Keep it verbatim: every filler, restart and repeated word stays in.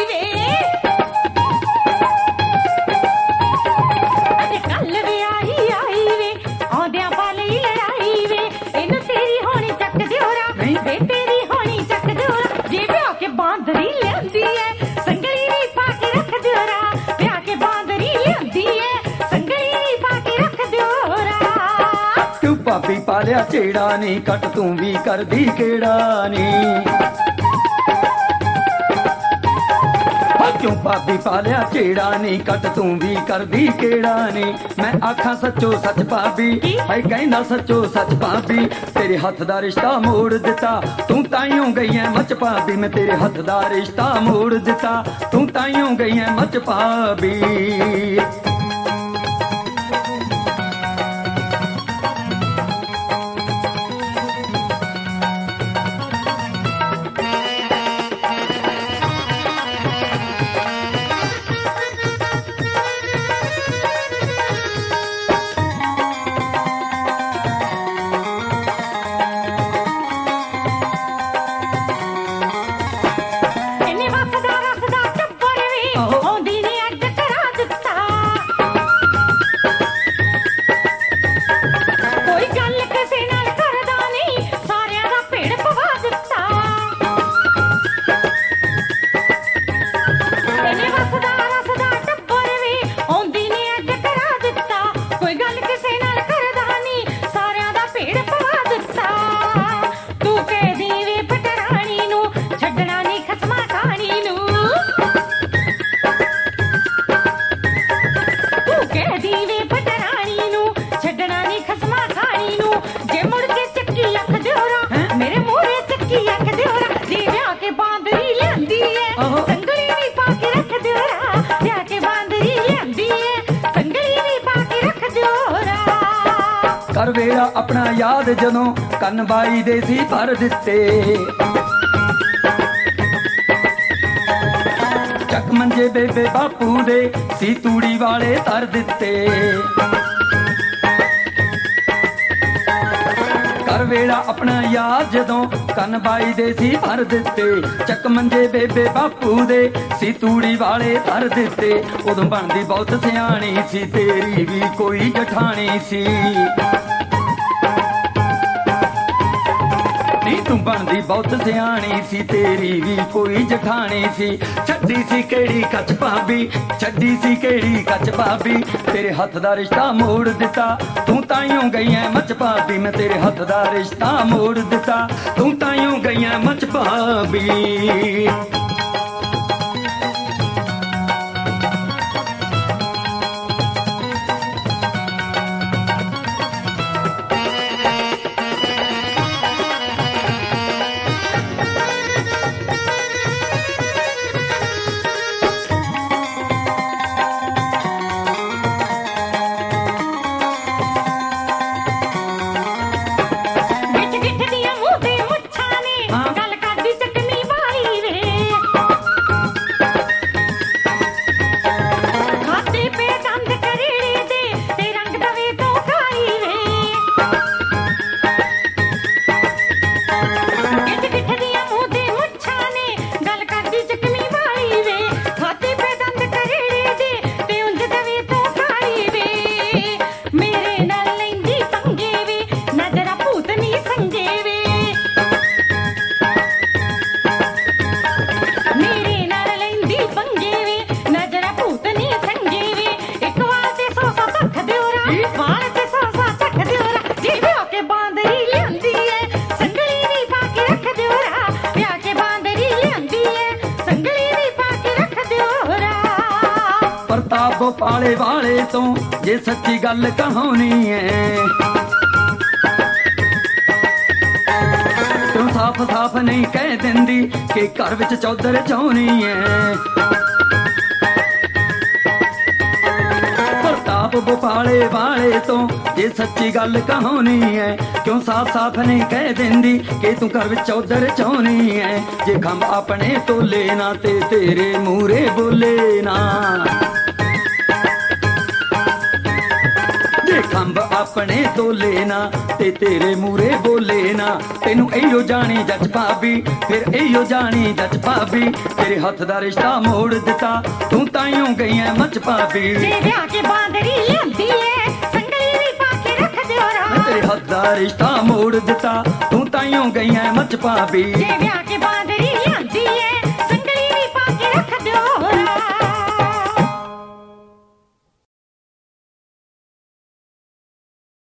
वे अज कल वे आई आई वे आउंदियां पाली लड़ाई वे इनू तेरी होनी चक दियोरा वे तेरी होनी चक दियोरा जे ब्याह के बांदरी लियांदी है संगली नी पाके रख दियोरा ब्याह के बांदरी लियांदी है संगली नी पाके रख दियोरा तू भाभी पालिया छेड़ा नी कट तू भी करदी केड़ा नी क्यों भाभी पालिया छेड़ा नी कट तू भी करदी केड़ा नी मैं आखा सच्चो सच भाभी है कहना सच्चो सच भाभी तेरे हथ दा रिश्ता मोड़ दिता तू ताइयों गई है मच भाभी मैं तेरे हथ दा रिश्ता मोड़ दिता तू ताइयों गई है मच भाभी कर वेला अपना याद जदों कन बाई दे सी भर दिते चक मंजे बेबे बापू दे सी तूड़ी वाले तर दिते कर वेला अपना याद जदों कन बाई दे सी भर दिते चक मंजे बेबे बापू दे सी तूड़ी वाले तर दिते उदों बनदी बहुत सियाणी सी तेरी भी कोई जठानी सी तू बनदी बहुत सियाणी सी तेरी भी कोई जठानी सी छड्डी सी केड़ी कच भाभी छड्डी सी केड़ी कच भाभी तेरे हथ दा रिश्ता मोड़ दिता तू ताइयों गई है मच भाभी मैं तेरे हथ दा रिश्ता मोड़ दिता तू ताइयों गई है मच भाभी पाले वाले तो जे सच्ची गल कहानी है तू साफ साफ नहीं कह दिंदी कि घर विच चौधर चाहनी है प्रताप भोपाले वाले तो जे सच्ची गल कहानी है क्यों साफ साफ नहीं कह दिंदी कि तू घर विच चौधर चाहनी है जे खंभ अपने तोले ना ते तेरे मूरे बोले ना ਖੰਭ ਆਪਣੇ ਤੋਲੇ ਨਾ ਤੇ ਤੇਰੇ ਮੂਰੇ ਬੋਲੇ ਨਾ ਤੈਨੂੰ ਇਹੋ ਜਾਣੀ ਜੱਜ ਭਾਬੀ ਫਿਰ ਇਹੋ ਜਾਣੀ ਜੱਜ ਭਾਬੀ ਤੇਰੇ ਹੱਥ ਦਾ ਰਿਸ਼ਤਾ ਮੋੜ ਦਿੱਤਾ ਤੂੰ ਤਾਈਓ ਗਈ ਐ ਮੱਚ ਭਾਬੀ ਜੇ ਵਿਆਹ ਕੇ ਬਾਂਦਰੀ ਲਿਆਂਦੀ ਏ ਸੰਗਲੀ ਵੀ ਪਾ ਕੇ ਰੱਖ ਦਿਓ ਰਾ ਤੇਰੇ ਹੱਥ ਦਾ ਰਿਸ਼ਤਾ ਮੋੜ ਦਿੱਤਾ ਤੂੰ ਤਾਈਓ ਗਈ ਐ ਮੱਚ ਭਾਬੀ ਜੇ ਵਿਆਹ ਕੇ